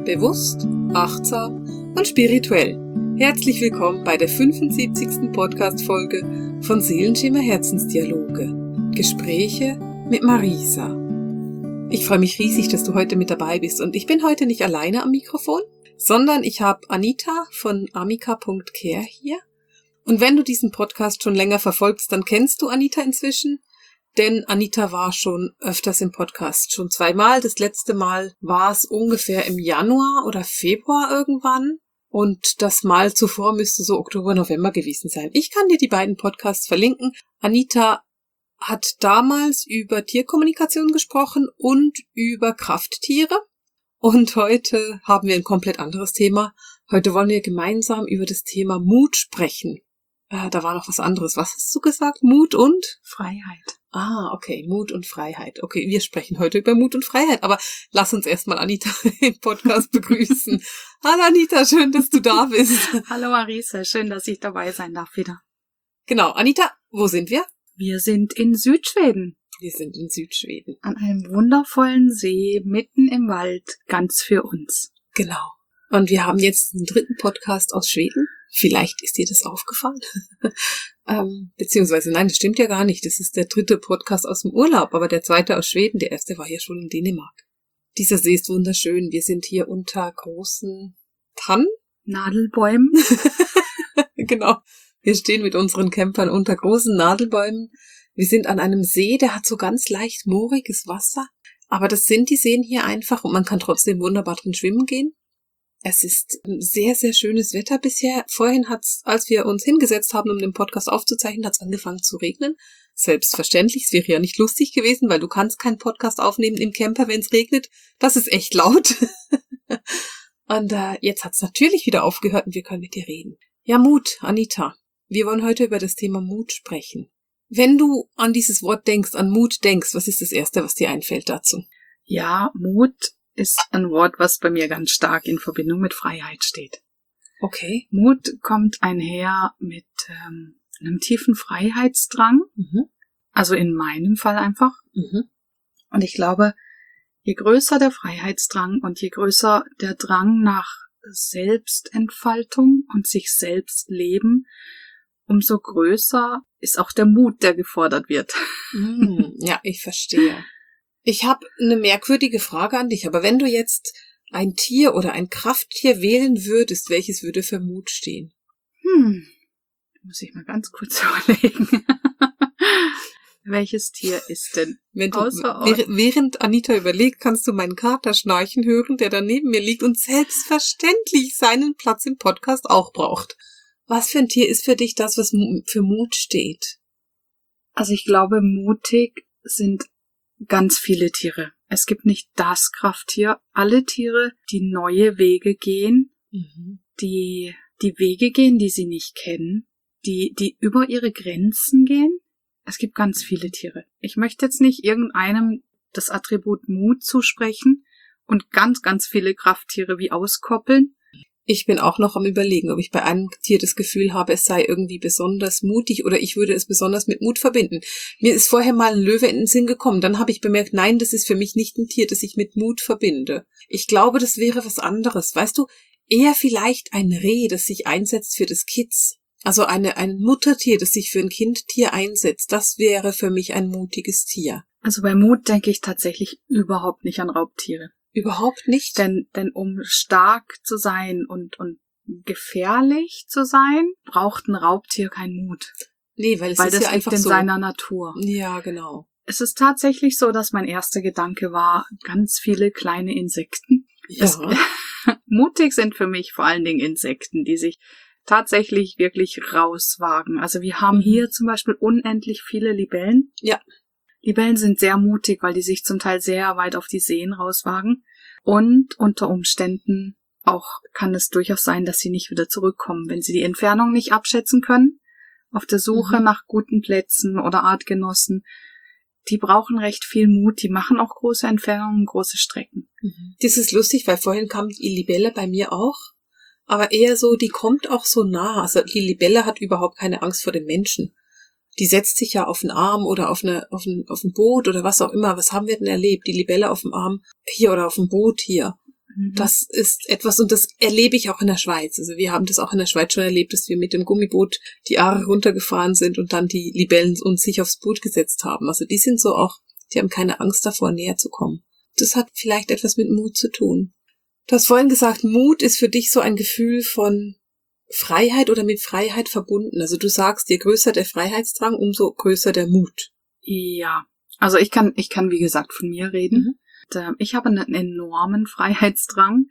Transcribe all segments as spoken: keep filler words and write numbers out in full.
bewusst, achtsam und spirituell. Herzlich willkommen bei der fünfundsiebzigsten Podcast-Folge von Seelenschimmer Herzensdialoge. Gespräche mit Marisa. Ich freue mich riesig, dass du heute mit dabei bist und ich bin heute nicht alleine am Mikrofon, sondern ich habe Anita von amika punkt care hier. Und wenn du diesen Podcast schon länger verfolgst, dann kennst du Anita inzwischen. Denn Anita war schon öfters im Podcast, schon zweimal. Das letzte Mal war es ungefähr im Januar oder Februar irgendwann. Und das Mal zuvor müsste so Oktober, November gewesen sein. Ich kann dir die beiden Podcasts verlinken. Anita hat damals über Tierkommunikation gesprochen und über Krafttiere. Und heute haben wir ein komplett anderes Thema. Heute wollen wir gemeinsam über das Thema Mut sprechen. Äh, da war noch was anderes. Was hast du gesagt? Mut und? Freiheit. Ah, okay, Mut und Freiheit. Okay, wir sprechen heute über Mut und Freiheit, aber lass uns erstmal Anita im Podcast begrüßen. Hallo Anita, schön, dass du da bist. Hallo Marisa, schön, dass ich dabei sein darf wieder. Genau, Anita, wo sind wir? Wir sind in Südschweden. Wir sind in Südschweden. An einem wundervollen See, mitten im Wald, ganz für uns. Genau. Und wir haben jetzt einen dritten Podcast aus Schweden. Vielleicht ist dir das aufgefallen. ähm, beziehungsweise, nein, das stimmt ja gar nicht. Das ist der dritte Podcast aus dem Urlaub, aber der zweite aus Schweden, der erste war ja schon in Dänemark. Dieser See ist wunderschön. Wir sind hier unter großen Tannen. Nadelbäumen. Genau. Wir stehen mit unseren Campern unter großen Nadelbäumen. Wir sind an einem See, der hat so ganz leicht mooriges Wasser. Aber das sind die Seen hier einfach und man kann trotzdem wunderbar drin schwimmen gehen. Es ist sehr, sehr schönes Wetter bisher. Vorhin hat's, als wir uns hingesetzt haben, um den Podcast aufzuzeichnen, hat's angefangen zu regnen. Selbstverständlich, es wäre ja nicht lustig gewesen, weil du kannst keinen Podcast aufnehmen im Camper, wenn es regnet. Das ist echt laut. Und äh, jetzt hat's natürlich wieder aufgehört und wir können mit dir reden. Ja, Mut, Anita. Wir wollen heute über das Thema Mut sprechen. Wenn du an dieses Wort denkst, an Mut denkst, was ist das Erste, was dir einfällt dazu? Ja, Mut ist ein Wort, was bei mir ganz stark in Verbindung mit Freiheit steht. Okay. Mut kommt einher mit ähm, einem tiefen Freiheitsdrang, Mhm. also in meinem Fall einfach. Mhm. Und ich glaube, je größer der Freiheitsdrang und je größer der Drang nach Selbstentfaltung und sich selbst leben, umso größer ist auch der Mut, der gefordert wird. Mm, ja, ich verstehe. Ich habe eine merkwürdige Frage an dich, aber wenn du jetzt ein Tier oder ein Krafttier wählen würdest, welches würde für Mut stehen? Hm, muss ich mal ganz kurz überlegen. Welches Tier ist denn? Wenn du, Außer während, während Anita überlegt, kannst du meinen Kater schnarchen hören, der da neben mir liegt und selbstverständlich seinen Platz im Podcast auch braucht. Was für ein Tier ist für dich das, was für Mut steht? Also ich glaube, mutig sind ganz viele Tiere. Es gibt nicht das Krafttier. Alle Tiere, die neue Wege gehen, Mhm. die die Wege gehen, die sie nicht kennen, die die über ihre Grenzen gehen. Es gibt ganz viele Tiere. Ich möchte jetzt nicht irgendeinem das Attribut Mut zusprechen und ganz, ganz viele Krafttiere wie auskoppeln. Ich bin auch noch am Überlegen, ob ich bei einem Tier das Gefühl habe, es sei irgendwie besonders mutig oder ich würde es besonders mit Mut verbinden. Mir ist vorher mal ein Löwe in den Sinn gekommen, dann habe ich bemerkt, nein, das ist für mich nicht ein Tier, das ich mit Mut verbinde. Ich glaube, das wäre was anderes. Weißt du, eher vielleicht ein Reh, das sich einsetzt für das Kitz. Also eine, ein Muttertier, das sich für ein Kindtier einsetzt. Das wäre für mich ein mutiges Tier. Also bei Mut denke ich tatsächlich überhaupt nicht an Raubtiere. Überhaupt nicht? Denn, denn um stark zu sein und, und gefährlich zu sein, braucht ein Raubtier keinen Mut. Nee, weil es Weil ist das ja liegt einfach in so. seiner Natur. Ja, genau. Es ist tatsächlich so, dass mein erster Gedanke war, ganz viele kleine Insekten. Ja. Es, mutig sind für mich vor allen Dingen Insekten, die sich tatsächlich wirklich rauswagen. Also wir haben Mhm. hier zum Beispiel unendlich viele Libellen. Ja. Libellen sind sehr mutig, weil die sich zum Teil sehr weit auf die Seen rauswagen. Und unter Umständen auch kann es durchaus sein, dass sie nicht wieder zurückkommen, wenn sie die Entfernung nicht abschätzen können, auf der Suche Mhm. nach guten Plätzen oder Artgenossen. Die brauchen recht viel Mut, die machen auch große Entfernungen, große Strecken. Mhm. Das ist lustig, weil vorhin kam die Libelle bei mir auch, aber eher so, die kommt auch so nah. Also die Libelle hat überhaupt keine Angst vor den Menschen. Die setzt sich ja auf einen Arm oder auf eine, auf ein, auf ein Boot oder was auch immer. Was haben wir denn erlebt? Die Libelle auf dem Arm hier oder auf dem Boot hier. Mhm. Das ist etwas, und das erlebe ich auch in der Schweiz. Also wir haben das auch in der Schweiz schon erlebt, dass wir mit dem Gummiboot die Aare runtergefahren sind und dann die Libellen uns sich aufs Boot gesetzt haben. Also die sind so auch, die haben keine Angst davor, näher zu kommen. Das hat vielleicht etwas mit Mut zu tun. Du hast vorhin gesagt, Mut ist für dich so ein Gefühl von Freiheit oder mit Freiheit verbunden. Also du sagst, je größer der Freiheitsdrang, umso größer der Mut. Ja, also ich kann, ich kann wie gesagt von mir reden. Mhm. Ich habe einen enormen Freiheitsdrang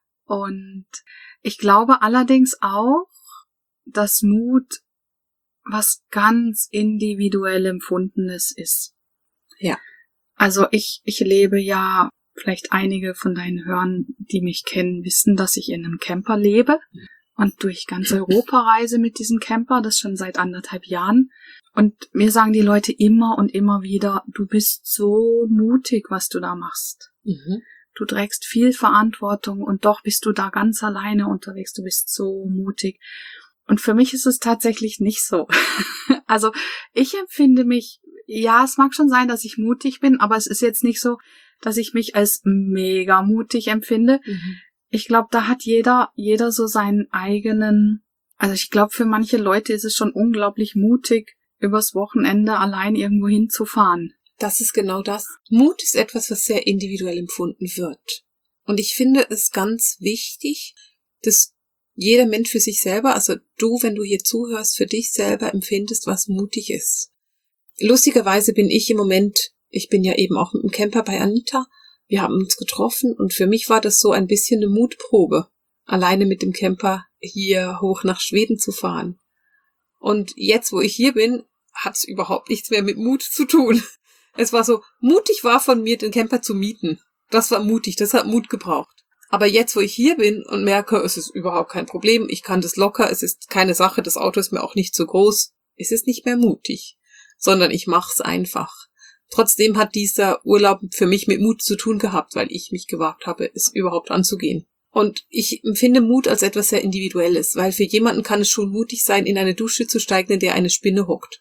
und ich glaube allerdings auch, dass Mut was ganz individuell Empfundenes ist. Ja. Also ich, ich lebe ja, vielleicht einige von deinen Hörern, die mich kennen, wissen, dass ich in einem Camper lebe und durch ganz Europa reise mit diesem Camper, das schon seit anderthalb Jahren. Und mir sagen die Leute immer und immer wieder, du bist so mutig, was du da machst. Mhm. Du trägst viel Verantwortung und doch bist du da ganz alleine unterwegs. Du bist so mutig. Und für mich ist es tatsächlich nicht so. Also ich empfinde mich, ja, es mag schon sein, dass ich mutig bin, aber es ist jetzt nicht so, dass ich mich als mega mutig empfinde. Mhm. Ich glaube, da hat jeder, jeder so seinen eigenen, also ich glaube, für manche Leute ist es schon unglaublich mutig, übers Wochenende allein irgendwo hinzufahren. Das ist genau das. Mut ist etwas, was sehr individuell empfunden wird. Und ich finde es ganz wichtig, dass jeder Mensch für sich selber, also du, wenn du hier zuhörst, für dich selber empfindest, was mutig ist. Lustigerweise bin ich im Moment, ich bin ja eben auch mit dem Camper bei Anita, wir haben uns getroffen und für mich war das so ein bisschen eine Mutprobe, alleine mit dem Camper hier hoch nach Schweden zu fahren. Und jetzt, wo ich hier bin, hat es überhaupt nichts mehr mit Mut zu tun. Es war so, mutig war von mir, den Camper zu mieten. Das war mutig, das hat Mut gebraucht. Aber jetzt, wo ich hier bin und merke, es ist überhaupt kein Problem, ich kann das locker, es ist keine Sache, das Auto ist mir auch nicht zu groß, es ist nicht mehr mutig, sondern ich mach's einfach. Trotzdem hat dieser Urlaub für mich mit Mut zu tun gehabt, weil ich mich gewagt habe, es überhaupt anzugehen. Und ich empfinde Mut als etwas sehr Individuelles, weil für jemanden kann es schon mutig sein, in eine Dusche zu steigen, in der eine Spinne hockt.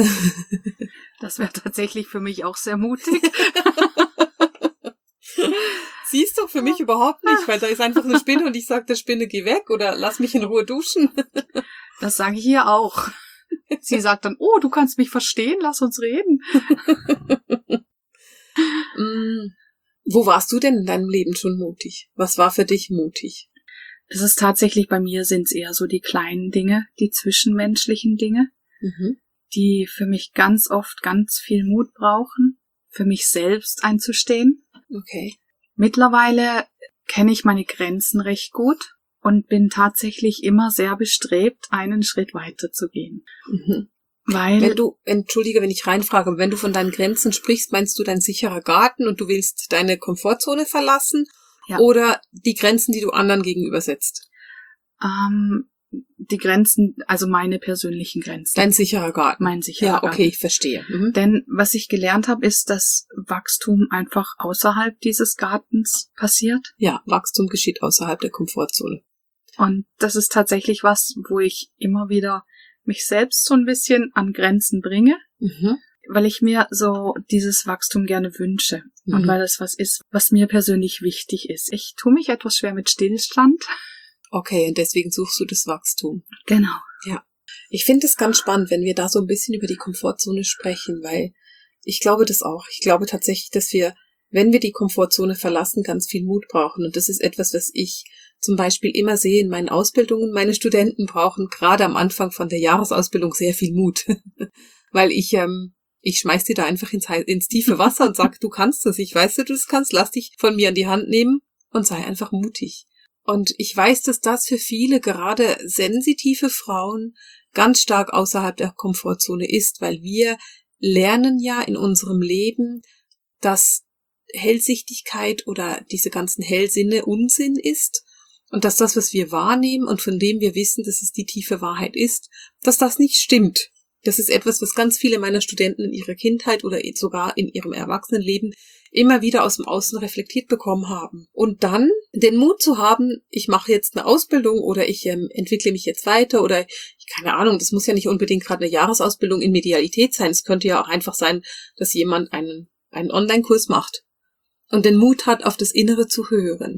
Das wäre tatsächlich für mich auch sehr mutig. Siehst du, für mich überhaupt nicht, weil da ist einfach eine Spinne und ich sage der Spinne, geh weg oder lass mich in Ruhe duschen. Das sage ich hier auch. Sie sagt dann, oh, du kannst mich verstehen, lass uns reden. mm, wo warst du denn in deinem Leben schon mutig? Was war für dich mutig? Es ist tatsächlich, bei mir sind es eher so die kleinen Dinge, die zwischenmenschlichen Dinge, mhm. die für mich ganz oft ganz viel Mut brauchen, für mich selbst einzustehen. Okay. Mittlerweile kenne ich meine Grenzen recht gut und bin tatsächlich immer sehr bestrebt, einen Schritt weiter zu gehen. Mhm. Weil wenn du, entschuldige, wenn ich reinfrage, wenn du von deinen Grenzen sprichst, meinst du dein sicherer Garten und du willst deine Komfortzone verlassen? Ja. Oder die Grenzen, die du anderen gegenüber setzt? Ähm, die Grenzen, also meine persönlichen Grenzen. Dein sicherer Garten. Mein sicherer ja, Garten. Ja, okay, ich verstehe. Mhm. Denn was ich gelernt habe, ist, dass Wachstum einfach außerhalb dieses Gartens passiert. Ja, Wachstum geschieht außerhalb der Komfortzone. Und das ist tatsächlich was, wo ich immer wieder mich selbst so ein bisschen an Grenzen bringe, mhm. weil ich mir so dieses Wachstum gerne wünsche mhm. und weil das was ist, was mir persönlich wichtig ist. Ich tue mich etwas schwer mit Stillstand. Okay, und deswegen suchst du das Wachstum. Genau. Ja. Ich finde es ganz spannend, wenn wir da so ein bisschen über die Komfortzone sprechen, weil ich glaube das auch. Ich glaube tatsächlich, dass wir, wenn wir die Komfortzone verlassen, ganz viel Mut brauchen. Und das ist etwas, was ich zum Beispiel immer sehe in meinen Ausbildungen. Meine Studenten brauchen gerade am Anfang von der Jahresausbildung sehr viel Mut. Weil ich, ähm, ich schmeiß dir da einfach ins, ins tiefe Wasser und sag, du kannst das. Ich weiß, dass du das kannst. Lass dich von mir an die Hand nehmen und sei einfach mutig. Und ich weiß, dass das für viele, gerade sensitive Frauen, ganz stark außerhalb der Komfortzone ist, weil wir lernen ja in unserem Leben, dass Hellsichtigkeit oder diese ganzen Hellsinne Unsinn ist und dass das, was wir wahrnehmen und von dem wir wissen, dass es die tiefe Wahrheit ist, dass das nicht stimmt. Das ist etwas, was ganz viele meiner Studenten in ihrer Kindheit oder sogar in ihrem Erwachsenenleben immer wieder aus dem Außen reflektiert bekommen haben. Und dann den Mut zu haben, ich mache jetzt eine Ausbildung oder ich ähm, entwickle mich jetzt weiter oder ich, keine Ahnung, das muss ja nicht unbedingt gerade eine Jahresausbildung in Medialität sein. Es könnte ja auch einfach sein, dass jemand einen, einen Online-Kurs macht und den Mut hat, auf das Innere zu hören.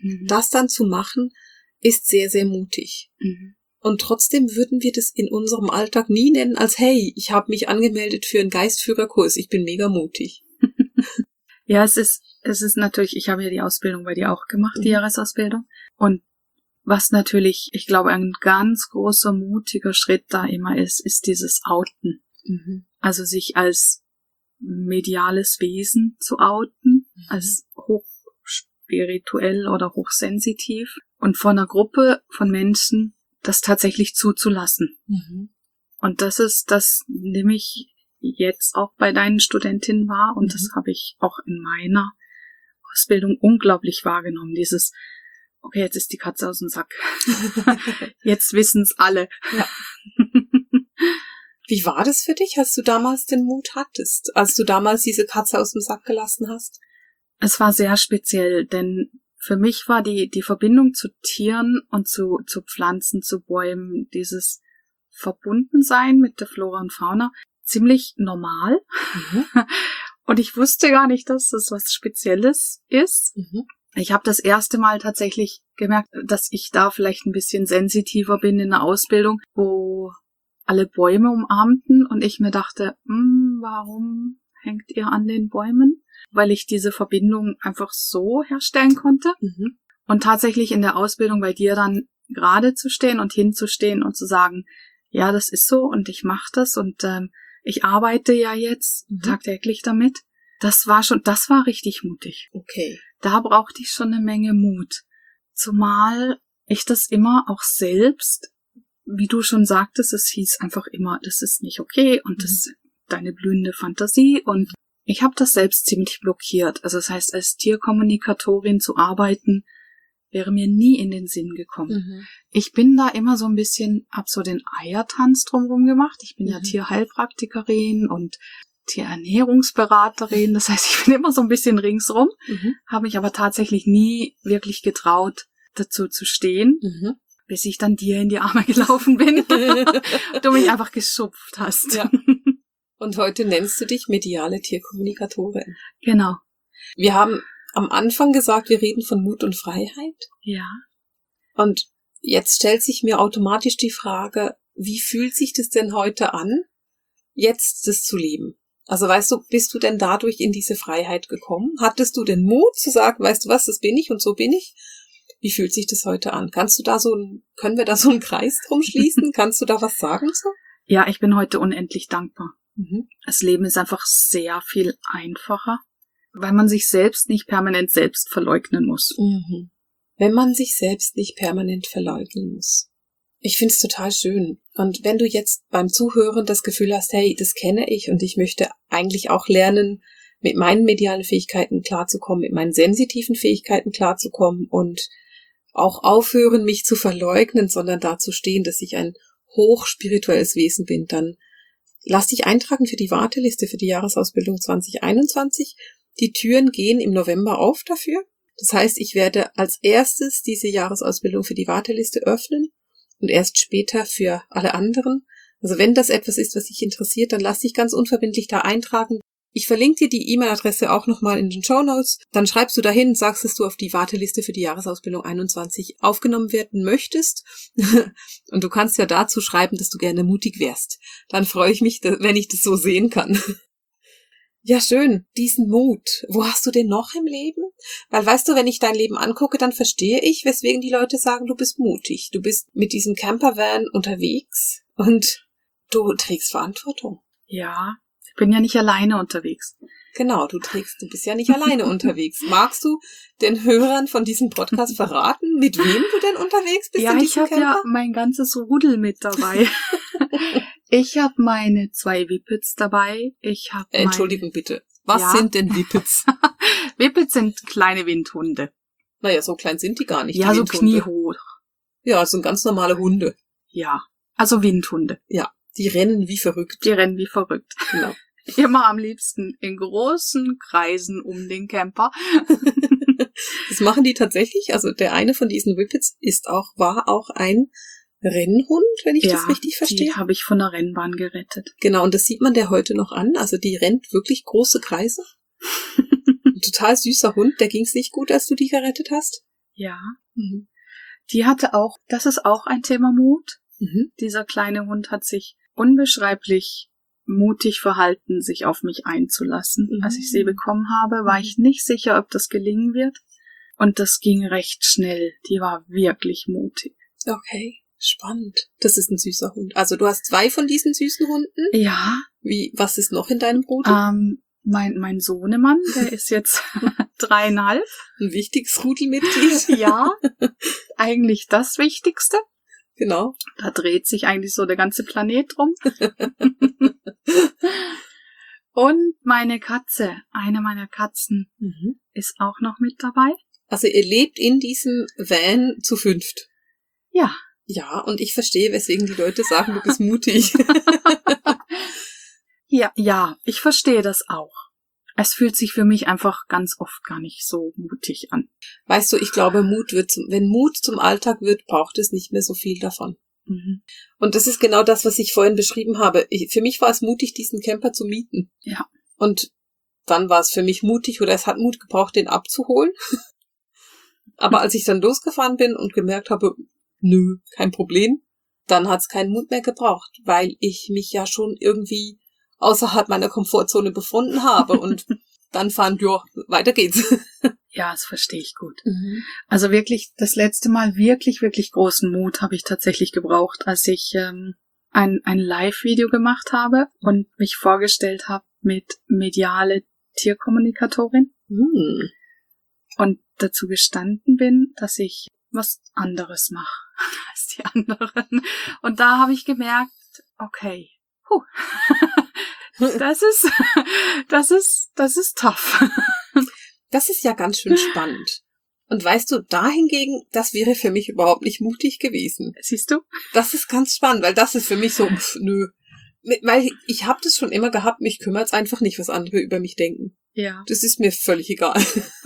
Mhm. Das dann zu machen, ist sehr, sehr mutig. Mhm. Und trotzdem würden wir das in unserem Alltag nie nennen als, hey, ich habe mich angemeldet für einen Geistführerkurs, ich bin mega mutig. Ja, es ist, es ist natürlich, ich habe ja die Ausbildung bei dir auch gemacht, die mhm. Jahresausbildung. Und was natürlich, ich glaube, ein ganz großer, mutiger Schritt da immer ist, ist dieses Outen. Mhm. Also sich als mediales Wesen zu outen, mhm. als hochspirituell oder hochsensitiv und vor einer Gruppe von Menschen das tatsächlich zuzulassen. Mhm. Und das ist, das nehme ich jetzt auch bei deinen Studentinnen wahr und mhm. das habe ich auch in meiner Ausbildung unglaublich wahrgenommen. Dieses, okay, jetzt ist die Katze aus dem Sack. Jetzt wissen's alle. Ja. Wie war das für dich, als du damals den Mut hattest, als du damals diese Katze aus dem Sack gelassen hast? Es war sehr speziell, denn für mich war die, die Verbindung zu Tieren und zu, zu Pflanzen, zu Bäumen, dieses Verbundensein mit der Flora und Fauna ziemlich normal. Mhm. Und ich wusste gar nicht, dass das was Spezielles ist. Mhm. Ich habe das erste Mal tatsächlich gemerkt, dass ich da vielleicht ein bisschen sensitiver bin in der Ausbildung, wo alle Bäume umarmten und ich mir dachte, hm, warum hängt ihr an den Bäumen? Weil ich diese Verbindung einfach so herstellen konnte. Mhm. Und tatsächlich in der Ausbildung bei dir dann gerade zu stehen und hinzustehen und zu sagen, ja, das ist so und ich mache das und ähm, ich arbeite ja jetzt mhm. tagtäglich damit. Das war schon, das war richtig mutig. Okay. Da brauchte ich schon eine Menge Mut. Zumal ich das immer auch selbst, wie du schon sagtest, es hieß einfach immer, das ist nicht okay und das ist deine blühende Fantasie und ich habe das selbst ziemlich blockiert. Also das heißt, als Tierkommunikatorin zu arbeiten, wäre mir nie in den Sinn gekommen. Mhm. Ich bin da immer so ein bisschen, hab so den Eiertanz drumherum gemacht. Ich bin mhm. ja Tierheilpraktikerin und Tierernährungsberaterin. Das heißt, ich bin immer so ein bisschen ringsrum, mhm. habe mich aber tatsächlich nie wirklich getraut, dazu zu stehen, mhm. bis ich dann dir in die Arme gelaufen bin und du mich einfach geschupft hast. Ja. Und heute nennst du dich mediale Tierkommunikatorin. Genau. Wir haben am Anfang gesagt, wir reden von Mut und Freiheit. Ja. Und jetzt stellt sich mir automatisch die Frage, wie fühlt sich das denn heute an, jetzt das zu leben? Also weißt du, bist du denn dadurch in diese Freiheit gekommen? Hattest du den Mut zu sagen, weißt du was, das bin ich und so bin ich? Wie fühlt sich das heute an? Kannst du da so ein, können wir da so einen Kreis drum schließen? Kannst du da was sagen so? Ja, ich bin heute unendlich dankbar. Mhm. Das Leben ist einfach sehr viel einfacher, weil man sich selbst nicht permanent selbst verleugnen muss. Mhm. Wenn man sich selbst nicht permanent verleugnen muss. Ich find's total schön. Und wenn du jetzt beim Zuhören das Gefühl hast, hey, das kenne ich und ich möchte eigentlich auch lernen, mit meinen medialen Fähigkeiten klarzukommen, mit meinen sensitiven Fähigkeiten klarzukommen und auch aufhören, mich zu verleugnen, sondern dazu stehen, dass ich ein hochspirituelles Wesen bin, dann lass dich eintragen für die Warteliste für die Jahresausbildung zwanzig einundzwanzig. Die Türen gehen im November auf dafür. Das heißt, ich werde als erstes diese Jahresausbildung für die Warteliste öffnen und erst später für alle anderen. Also wenn das etwas ist, was dich interessiert, dann lass dich ganz unverbindlich da eintragen. Ich verlinke dir die E-Mail-Adresse auch nochmal in den Shownotes. Dann schreibst du dahin, sagst, dass du auf die Warteliste für die Jahresausbildung einundzwanzig aufgenommen werden möchtest. Und du kannst ja dazu schreiben, dass du gerne mutig wärst. Dann freue ich mich, wenn ich das so sehen kann. Ja, schön. Diesen Mut. Wo hast du den noch im Leben? Weil, weißt du, wenn ich dein Leben angucke, dann verstehe ich, weswegen die Leute sagen, du bist mutig. Du bist mit diesem Campervan unterwegs und du trägst Verantwortung. Ja. Ich bin ja nicht alleine unterwegs. Genau, du trägst, du bist ja nicht alleine unterwegs. Magst du den Hörern von diesem Podcast verraten, mit wem du denn unterwegs bist? Ja, in ich habe ja mein ganzes Rudel mit dabei. Ich habe meine zwei Whippets dabei. Ich habe äh, Entschuldigung bitte. Was ja. sind denn Whippets? Whippets sind kleine Windhunde. Naja, so klein sind die gar nicht. Ja, so kniehoch. Ja, das sind ganz normale Hunde. Ja, also Windhunde. Ja, die rennen wie verrückt. Die rennen wie verrückt. Genau. Immer am liebsten in großen Kreisen um den Camper. Das machen die tatsächlich. Also der eine von diesen Whippets ist auch, war auch ein Rennhund, wenn ich ja, das richtig verstehe. Die habe ich von der Rennbahn gerettet. Genau, und das sieht man der heute noch an. Also die rennt wirklich große Kreise. Ein total süßer Hund. Der ging's nicht gut, als du die gerettet hast? Ja. Mhm. Die hatte auch, das ist auch ein Thema Mut. Mhm. Dieser kleine Hund hat sich unbeschreiblich mutig verhalten, sich auf mich einzulassen. Mhm. Als ich sie bekommen habe, war ich nicht sicher, ob das gelingen wird. Und das ging recht schnell. Die war wirklich mutig. Okay, spannend. Das ist ein süßer Hund. Also du hast zwei von diesen süßen Hunden? Ja. Wie, was ist noch in deinem Rudel? Ähm, mein, mein Sohnemann, der ist jetzt dreieinhalb. Ein wichtiges Rudelmitglied? Ja, eigentlich das Wichtigste. Genau. Da dreht sich eigentlich so der ganze Planet drum. Und meine Katze, eine meiner Katzen, Mhm. ist auch noch mit dabei. Also ihr lebt in diesem Van zu fünft. Ja. Ja, und ich verstehe, weswegen die Leute sagen, du bist mutig. Ja, ja, ich verstehe das auch. Es fühlt sich für mich einfach ganz oft gar nicht so mutig an. Weißt du, ich glaube, Mut wird zum, wenn Mut zum Alltag wird, braucht es nicht mehr so viel davon. Mhm. Und das ist genau das, was ich vorhin beschrieben habe. Ich, für mich war es mutig, diesen Camper zu mieten. Ja. Und dann war es für mich mutig, oder es hat Mut gebraucht, den abzuholen. Aber als ich dann losgefahren bin und gemerkt habe, nö, kein Problem, dann hat es keinen Mut mehr gebraucht, weil ich mich ja schon irgendwie außerhalb meiner Komfortzone befunden habe und dann fand, ja, weiter geht's. Ja, das verstehe ich gut. Mhm. Also wirklich, das letzte Mal wirklich, wirklich großen Mut habe ich tatsächlich gebraucht, als ich ähm, ein, ein Live-Video gemacht habe und mich vorgestellt habe mit mediale Tierkommunikatorin Mhm. und dazu gestanden bin, dass ich was anderes mache als die anderen. Und da habe ich gemerkt, okay, puh, das ist, das ist, das ist tough. Das ist ja ganz schön spannend. Und weißt du, dahingegen, das wäre für mich überhaupt nicht mutig gewesen. Siehst du? Das ist ganz spannend, weil das ist für mich so, pff, nö. Weil ich habe das schon immer gehabt, mich kümmert's einfach nicht, was andere über mich denken. Ja. Das ist mir völlig egal.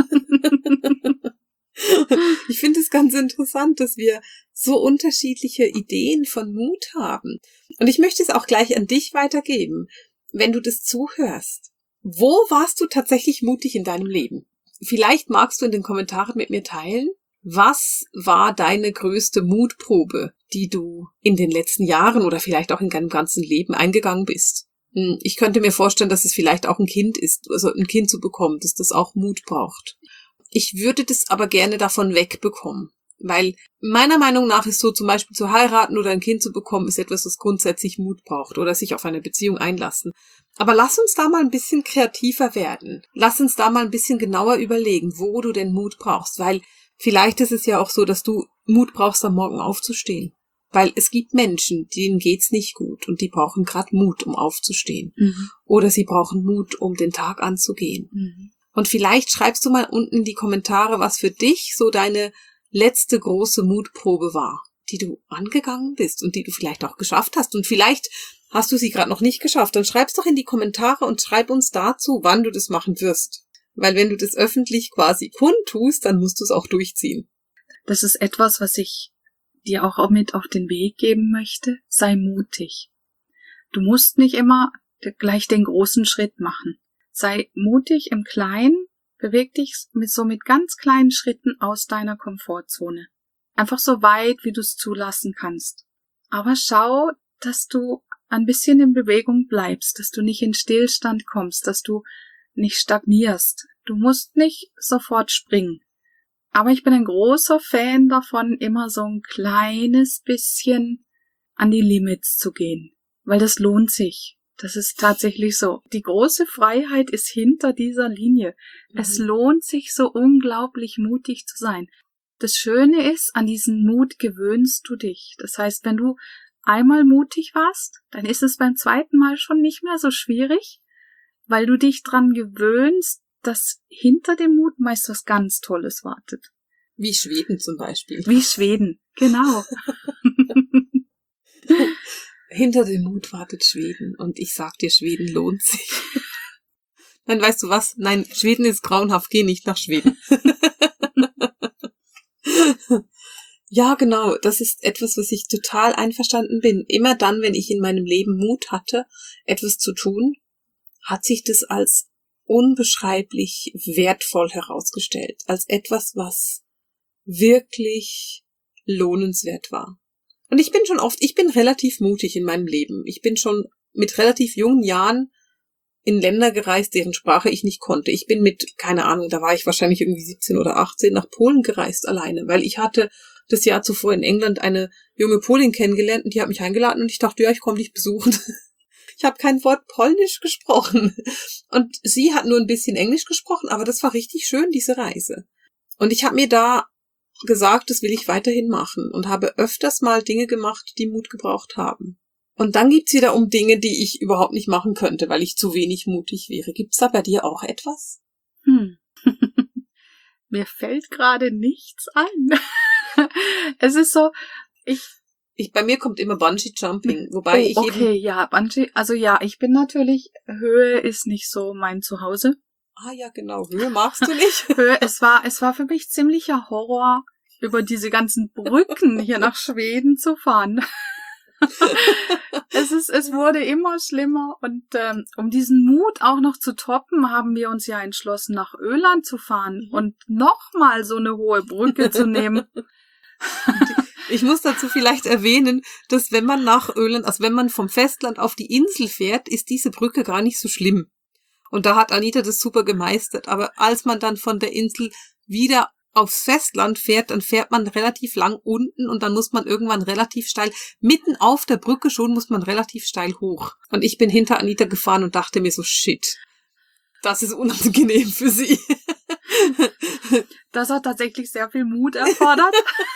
Ich finde es ganz interessant, dass wir so unterschiedliche Ideen von Mut haben. Und ich möchte es auch gleich an dich weitergeben, wenn du das zuhörst. Wo warst du tatsächlich mutig in deinem Leben? Vielleicht magst du in den Kommentaren mit mir teilen, was war deine größte Mutprobe, die du in den letzten Jahren oder vielleicht auch in deinem ganzen Leben eingegangen bist? Ich könnte mir vorstellen, dass es vielleicht auch ein Kind ist, also ein Kind zu bekommen, dass das auch Mut braucht. Ich würde das aber gerne davon wegbekommen, weil meiner Meinung nach ist so zum Beispiel zu heiraten oder ein Kind zu bekommen, ist etwas, was grundsätzlich Mut braucht oder sich auf eine Beziehung einlassen. Aber lass uns da mal ein bisschen kreativer werden. Lass uns da mal ein bisschen genauer überlegen, wo du denn Mut brauchst, weil vielleicht ist es ja auch so, dass du Mut brauchst, am Morgen aufzustehen. Weil es gibt Menschen, denen geht's nicht gut und die brauchen gerade Mut, um aufzustehen. Mhm. Oder sie brauchen Mut, um den Tag anzugehen. Mhm. Und vielleicht schreibst du mal unten in die Kommentare, was für dich so deine letzte große Mutprobe war, die du angegangen bist und die du vielleicht auch geschafft hast. Und vielleicht hast du sie gerade noch nicht geschafft. Dann schreib's doch in die Kommentare und schreib uns dazu, wann du das machen wirst. Weil wenn du das öffentlich quasi kundtust, dann musst du es auch durchziehen. Das ist etwas, was ich dir auch mit auf den Weg geben möchte. Sei mutig. Du musst nicht immer gleich den großen Schritt machen. Sei mutig im Kleinen, beweg dich mit so mit ganz kleinen Schritten aus deiner Komfortzone. Einfach so weit, wie du es zulassen kannst. Aber schau, dass du ein bisschen in Bewegung bleibst, dass du nicht in Stillstand kommst, dass du nicht stagnierst. Du musst nicht sofort springen. Aber ich bin ein großer Fan davon, immer so ein kleines bisschen an die Limits zu gehen, weil das lohnt sich. Das ist tatsächlich so. Die große Freiheit ist hinter dieser Linie. Mhm. Es lohnt sich so unglaublich mutig zu sein. Das Schöne ist, an diesen Mut gewöhnst du dich. Das heißt, wenn du einmal mutig warst, dann ist es beim zweiten Mal schon nicht mehr so schwierig, weil du dich dran gewöhnst, dass hinter dem Mut meist was ganz Tolles wartet. Wie Schweden zum Beispiel. Wie Schweden, genau. Hinter dem Mut wartet Schweden. Und ich sag dir, Schweden lohnt sich. Nein, weißt du was? Nein, Schweden ist grauenhaft. Geh nicht nach Schweden. Ja, genau. Das ist etwas, was ich total einverstanden bin. Immer dann, wenn ich in meinem Leben Mut hatte, etwas zu tun, hat sich das als unbeschreiblich wertvoll herausgestellt. Als etwas, was wirklich lohnenswert war. Und ich bin schon oft, ich bin relativ mutig in meinem Leben. Ich bin schon mit relativ jungen Jahren in Länder gereist, deren Sprache ich nicht konnte. Ich bin mit, keine Ahnung, da war ich wahrscheinlich irgendwie siebzehn oder achtzehn, nach Polen gereist alleine, weil ich hatte das Jahr zuvor in England eine junge Polin kennengelernt und die hat mich eingeladen und ich dachte, ja, ich komme dich besuchen. Ich habe kein Wort Polnisch gesprochen und sie hat nur ein bisschen Englisch gesprochen, aber das war richtig schön, diese Reise. Und ich habe mir da gesagt, das will ich weiterhin machen und habe öfters mal Dinge gemacht, die Mut gebraucht haben. Und dann gibt's wiederum Dinge, die ich überhaupt nicht machen könnte, weil ich zu wenig mutig wäre. Gibt's da bei dir auch etwas? Hm. Mir fällt gerade nichts ein. Es ist so, ich... Ich, bei mir kommt immer Bungee-Jumping, wobei oh, ich okay, eben... Okay, ja, Bungee, also ja, ich bin natürlich, Höhe ist nicht so mein Zuhause. Ah ja, genau, Höhe magst du nicht. Höhe, es war, es war für mich ziemlicher Horror, über diese ganzen Brücken hier nach Schweden zu fahren. es ist, es wurde immer schlimmer und ähm, um diesen Mut auch noch zu toppen, haben wir uns ja entschlossen, nach Öland zu fahren und nochmal so eine hohe Brücke zu nehmen. Ich muss dazu vielleicht erwähnen, dass wenn man nach Öland, also wenn man vom Festland auf die Insel fährt, ist diese Brücke gar nicht so schlimm. Und da hat Anita das super gemeistert. Aber als man dann von der Insel wieder aufs Festland fährt, dann fährt man relativ lang unten und dann muss man irgendwann relativ steil, mitten auf der Brücke schon, muss man relativ steil hoch. Und ich bin hinter Anita gefahren und dachte mir so, shit, das ist unangenehm für sie. Das hat tatsächlich sehr viel Mut erfordert.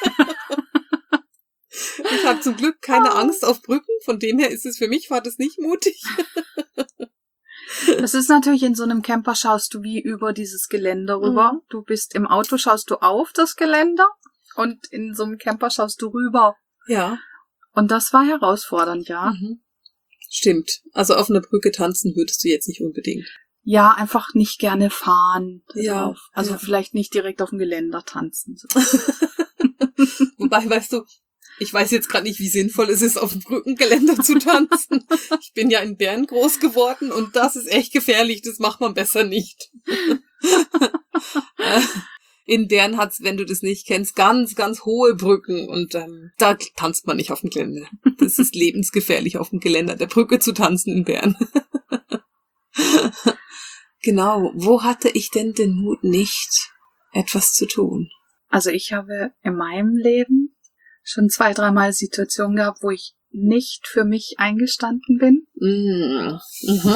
Ich habe zum Glück keine Angst auf Brücken, von dem her ist es für mich, war das nicht mutig. Das ist natürlich, in so einem Camper schaust du wie über dieses Geländer rüber. Mhm. Du bist im Auto, schaust du auf das Geländer und in so einem Camper schaust du rüber. Ja. Und das war herausfordernd, ja. Mhm. Stimmt. Also auf einer Brücke tanzen würdest du jetzt nicht unbedingt. Ja, einfach nicht gerne fahren. Ja. Drauf. Also ja. Vielleicht nicht direkt auf dem Geländer tanzen. So. Wobei, weißt du, ich weiß jetzt gerade nicht, wie sinnvoll es ist, auf dem Brückengeländer zu tanzen. Ich bin ja in Bern groß geworden und das ist echt gefährlich, das macht man besser nicht. In Bern hat's, wenn du das nicht kennst, ganz, ganz hohe Brücken und ähm, da tanzt man nicht auf dem Geländer. Das ist lebensgefährlich, auf dem Geländer der Brücke zu tanzen in Bern. Genau, wo hatte ich denn den Mut nicht, etwas zu tun? Also ich habe in meinem Leben schon zwei, dreimal Situationen gehabt, wo ich nicht für mich eingestanden bin. Mm. Mhm.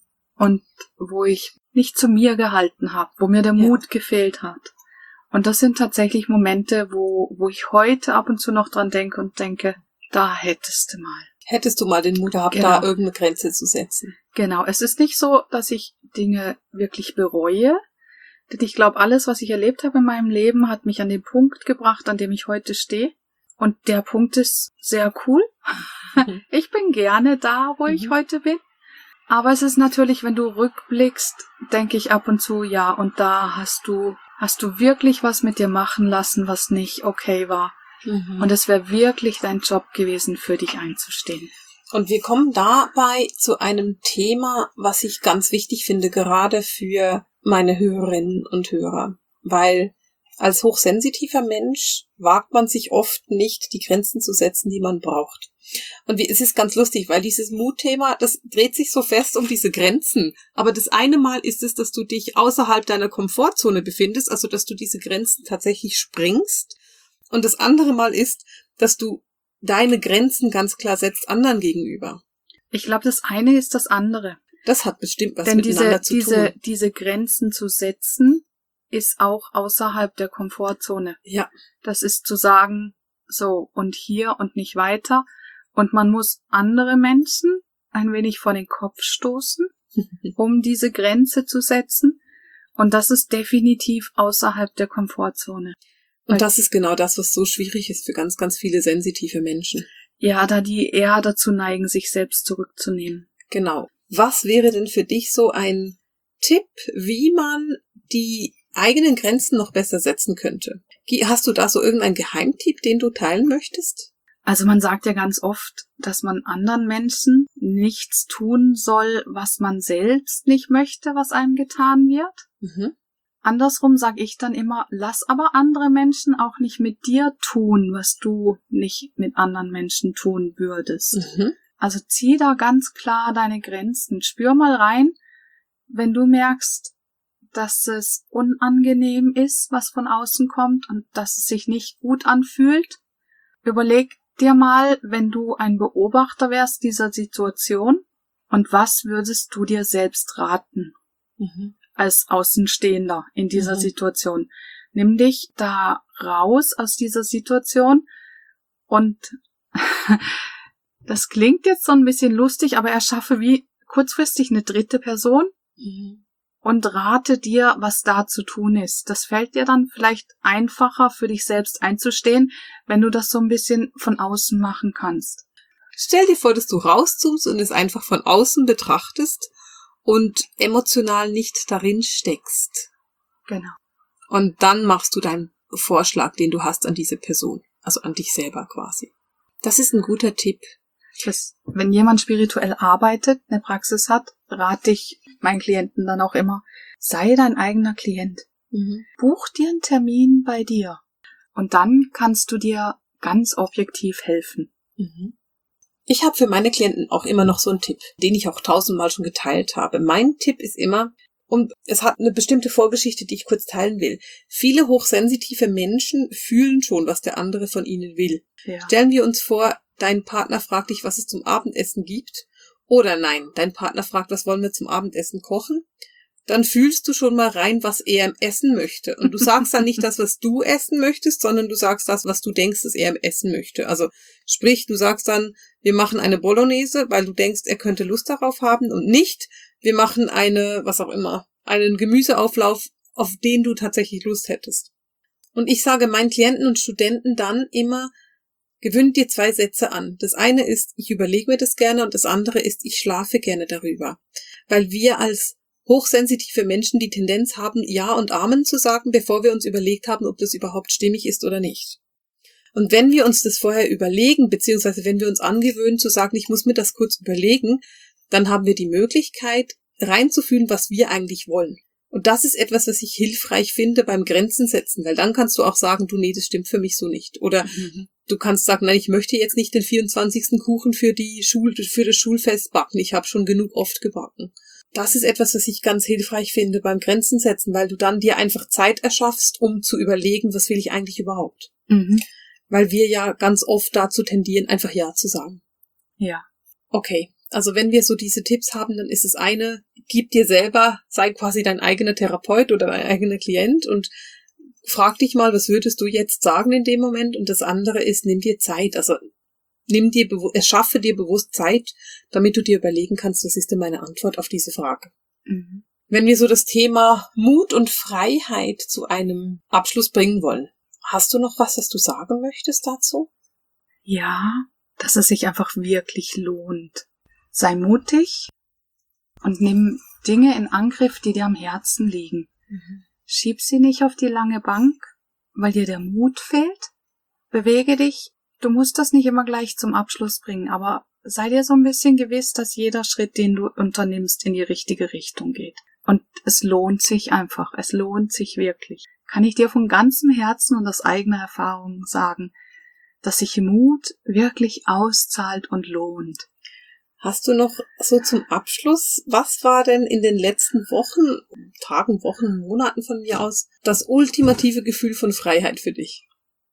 Und wo ich nicht zu mir gehalten habe, wo mir der Ja. Mut gefehlt hat. Und das sind tatsächlich Momente, wo, wo ich heute ab und zu noch dran denke und denke, da hättest du mal. Hättest du mal den Mut gehabt, Genau. da irgendeine Grenze zu setzen? Genau, es ist nicht so, dass ich Dinge wirklich bereue. Denn ich glaube, alles, was ich erlebt habe in meinem Leben, hat mich an den Punkt gebracht, an dem ich heute stehe. Und der Punkt ist sehr cool. Mhm. Ich bin gerne da, wo Mhm. ich heute bin. Aber es ist natürlich, wenn du rückblickst, denke ich ab und zu, ja, und da hast du, hast du wirklich was mit dir machen lassen, was nicht okay war. Mhm. Und es wäre wirklich dein Job gewesen, für dich einzustehen. Und wir kommen dabei zu einem Thema, was ich ganz wichtig finde, gerade für meine Hörerinnen und Hörer. Weil als hochsensitiver Mensch wagt man sich oft nicht, die Grenzen zu setzen, die man braucht. Und wie, es ist ganz lustig, weil dieses Mutthema, das dreht sich so fest um diese Grenzen. Aber das eine Mal ist es, dass du dich außerhalb deiner Komfortzone befindest, also dass du diese Grenzen tatsächlich springst. Und das andere Mal ist, dass du deine Grenzen ganz klar setzt anderen gegenüber. Ich glaube, das eine ist das andere. Das hat bestimmt was Denn miteinander diese, zu diese, tun. diese Grenzen zu setzen, ist auch außerhalb der Komfortzone. Ja. Das ist zu sagen, so und hier und nicht weiter. Und man muss andere Menschen ein wenig vor den Kopf stoßen, um diese Grenze zu setzen. Und das ist definitiv außerhalb der Komfortzone. Und das ist genau das, was so schwierig ist für ganz, ganz viele sensitive Menschen. Ja, da die eher dazu neigen, sich selbst zurückzunehmen. Genau. Was wäre denn für dich so ein Tipp, wie man die eigenen Grenzen noch besser setzen könnte? Hast du da so irgendeinen Geheimtipp, den du teilen möchtest? Also man sagt ja ganz oft, dass man anderen Menschen nichts tun soll, was man selbst nicht möchte, was einem getan wird. Mhm. andersrum sage ich dann immer, lass aber andere Menschen auch nicht mit dir tun, was du nicht mit anderen Menschen tun würdest. Mhm. Also zieh da ganz klar deine Grenzen. Spür mal rein, wenn du merkst, dass es unangenehm ist, was von außen kommt und dass es sich nicht gut anfühlt. Überleg dir mal, wenn du ein Beobachter wärst dieser Situation, und was würdest du dir selbst raten? Mhm. Als Außenstehender in dieser Mhm. Situation. Nimm dich da raus aus dieser Situation und das klingt jetzt so ein bisschen lustig, aber erschaffe wie kurzfristig eine dritte Person Mhm. und rate dir, was da zu tun ist. Das fällt dir dann vielleicht einfacher für dich selbst einzustehen, wenn du das so ein bisschen von außen machen kannst. Stell dir vor, dass du rauszoomst und es einfach von außen betrachtest und emotional nicht darin steckst. Genau. Und dann machst du deinen Vorschlag, den du hast an diese Person, also an dich selber quasi. Das ist ein guter Tipp. Das, wenn jemand spirituell arbeitet, eine Praxis hat, rate ich meinen Klienten dann auch immer, sei dein eigener Klient. Mhm. Buch dir einen Termin bei dir. Und dann kannst du dir ganz objektiv helfen. Mhm. Ich habe für meine Klienten auch immer noch so einen Tipp, den ich auch tausendmal schon geteilt habe. Mein Tipp ist immer, und es hat eine bestimmte Vorgeschichte, die ich kurz teilen will. Viele hochsensitive Menschen fühlen schon, was der andere von ihnen will. Ja. Stellen wir uns vor, dein Partner fragt dich, was es zum Abendessen gibt. Oder nein, dein Partner fragt, was wollen wir zum Abendessen kochen. Dann fühlst du schon mal rein, was er essen möchte. Und du sagst dann nicht das, was du essen möchtest, sondern du sagst das, was du denkst, dass er essen möchte. Also sprich, du sagst dann, wir machen eine Bolognese, weil du denkst, er könnte Lust darauf haben, und nicht, wir machen eine, was auch immer, einen Gemüseauflauf, auf den du tatsächlich Lust hättest. Und ich sage meinen Klienten und Studenten dann immer, gewöhnt dir zwei Sätze an. Das eine ist, ich überlege mir das gerne, und das andere ist, ich schlafe gerne darüber. Weil wir als hochsensitive Menschen die Tendenz haben, Ja und Amen zu sagen, bevor wir uns überlegt haben, ob das überhaupt stimmig ist oder nicht. Und wenn wir uns das vorher überlegen, beziehungsweise wenn wir uns angewöhnen zu sagen, ich muss mir das kurz überlegen, dann haben wir die Möglichkeit, reinzufühlen, was wir eigentlich wollen. Und das ist etwas, was ich hilfreich finde beim Grenzen setzen, weil dann kannst du auch sagen, du, nee, das stimmt für mich so nicht. Oder Mhm. du kannst sagen, nein, ich möchte jetzt nicht den vierundzwanzigsten Kuchen für die Schul- für das Schulfest backen, ich habe schon genug oft gebacken. Das ist etwas, was ich ganz hilfreich finde beim Grenzen setzen, weil du dann dir einfach Zeit erschaffst, um zu überlegen, was will ich eigentlich überhaupt. Mhm. Weil wir ja ganz oft dazu tendieren, einfach Ja zu sagen. Ja. Okay, also wenn wir so diese Tipps haben, dann ist es eine, gib dir selber, sei quasi dein eigener Therapeut oder dein eigener Klient und frag dich mal, was würdest du jetzt sagen in dem Moment? Und das andere ist, nimm dir Zeit, also nimm dir, bewu- erschaffe dir bewusst Zeit, damit du dir überlegen kannst, was ist denn meine Antwort auf diese Frage. Mhm. Wenn wir so das Thema Mut und Freiheit zu einem Abschluss bringen wollen, hast du noch was, was du sagen möchtest dazu? Ja, dass es sich einfach wirklich lohnt. Sei mutig und nimm Dinge in Angriff, die dir am Herzen liegen. Mhm. Schieb sie nicht auf die lange Bank, weil dir der Mut fehlt. Bewege dich. Du musst das nicht immer gleich zum Abschluss bringen, aber sei dir so ein bisschen gewiss, dass jeder Schritt, den du unternimmst, in die richtige Richtung geht. Und es lohnt sich einfach. Es lohnt sich wirklich. Kann ich dir von ganzem Herzen und aus eigener Erfahrung sagen, dass sich Mut wirklich auszahlt und lohnt. Hast du noch so zum Abschluss, was war denn in den letzten Wochen, Tagen, Wochen, Monaten von mir aus, das ultimative Gefühl von Freiheit für dich?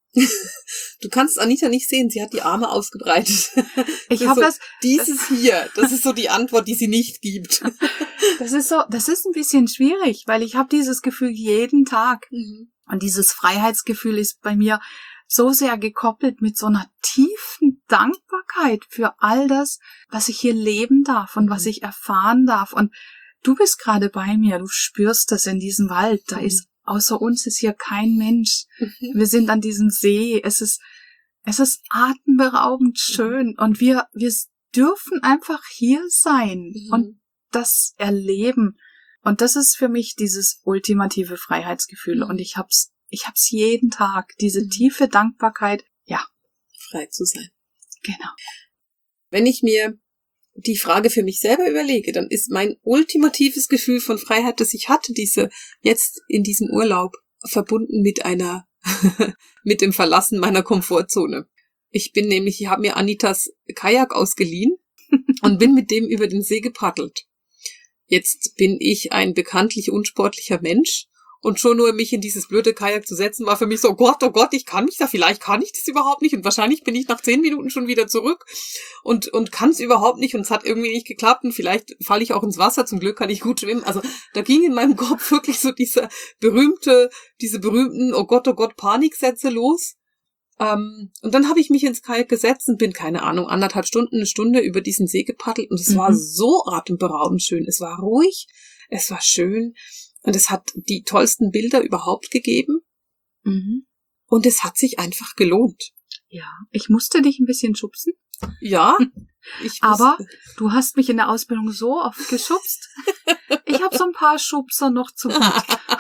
Du kannst Anita nicht sehen, sie hat die Arme ausgebreitet. Ich Das habe ist das, so, dieses hier, das ist so die Antwort, die sie nicht gibt. das ist so, das ist ein bisschen schwierig, weil ich habe dieses Gefühl jeden Tag. Mhm. Und dieses Freiheitsgefühl ist bei mir so sehr gekoppelt mit so einer tiefen Dankbarkeit für all das, was ich hier leben darf und Mhm. was ich erfahren darf. Und du bist gerade bei mir, du spürst das in diesem Wald. Da Mhm. ist, außer uns ist hier kein Mensch. Mhm. Wir sind an diesem See. Es ist, es ist atemberaubend schön. Und wir, wir dürfen einfach hier sein Mhm. und das erleben. Und das ist für mich dieses ultimative Freiheitsgefühl. Mhm. Und ich hab's, ich hab's jeden Tag. Diese Mhm. tiefe Dankbarkeit. Ja, Frei zu sein. genau. Wenn ich mir die Frage für mich selber überlege, dann ist mein ultimatives Gefühl von Freiheit, das ich hatte, diese jetzt in diesem Urlaub, verbunden mit einer, mit dem Verlassen meiner Komfortzone. Ich bin nämlich, ich habe mir Anitas Kajak ausgeliehen und bin mit dem über den See gepaddelt. Jetzt bin ich ein bekanntlich unsportlicher Mensch. Und schon nur mich in dieses blöde Kajak zu setzen, war für mich so, oh Gott, oh Gott, ich kann mich da, vielleicht kann ich das überhaupt nicht. Und wahrscheinlich bin ich nach zehn Minuten schon wieder zurück und und kann es überhaupt nicht. Und es hat irgendwie nicht geklappt. Und vielleicht falle ich auch ins Wasser. Zum Glück kann ich gut schwimmen. Also da ging in meinem Kopf wirklich so dieser berühmte, diese berühmten, oh Gott, oh Gott, Paniksätze los. Ähm, und dann habe ich mich ins Kajak gesetzt und bin, keine Ahnung, anderthalb Stunden, eine Stunde über diesen See gepaddelt. Und es mhm. war so atemberaubend schön. Es war ruhig, es war schön. Und es hat die tollsten Bilder überhaupt gegeben. Mhm. Und es hat sich einfach gelohnt. Ja, ich musste dich ein bisschen schubsen. Ja. Ich Aber du hast mich in der Ausbildung so oft geschubst. Ich habe so ein paar Schubser noch zu gut.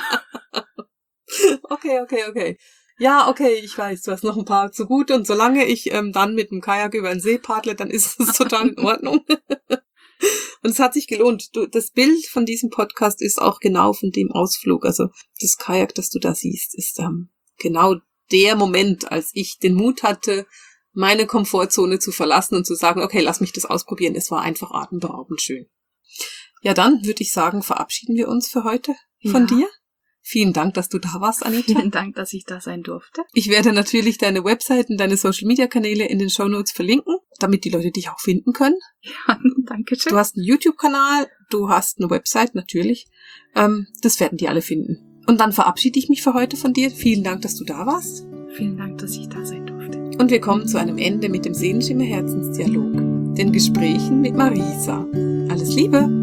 Okay, okay, okay. Ja, okay, ich weiß, du hast noch ein paar zu gut. Und solange ich ähm, dann mit dem Kajak über den See paddle, dann ist es total in Ordnung. Und es hat sich gelohnt. Du, das Bild von diesem Podcast ist auch genau von dem Ausflug. Also das Kajak, das du da siehst, ist ähm, genau der Moment, als ich den Mut hatte, meine Komfortzone zu verlassen und zu sagen, okay, lass mich das ausprobieren. Es war einfach atemberaubend schön. Ja, dann würde ich sagen, verabschieden wir uns für heute von ja. dir. Vielen Dank, dass du da warst, Anita. Vielen Dank, dass ich da sein durfte. Ich werde natürlich deine Webseiten, deine Social-Media-Kanäle in den Shownotes verlinken, damit die Leute dich auch finden können. Ja, danke schön. Du hast einen YouTube-Kanal, du hast eine Website, natürlich. Ähm, das werden die alle finden. Und dann verabschiede ich mich für heute von dir. Vielen Dank, dass du da warst. Vielen Dank, dass ich da sein durfte. Und wir kommen zu einem Ende mit dem Seelenschimmer Herzensdialog, den Gesprächen mit Marisa. Alles Liebe!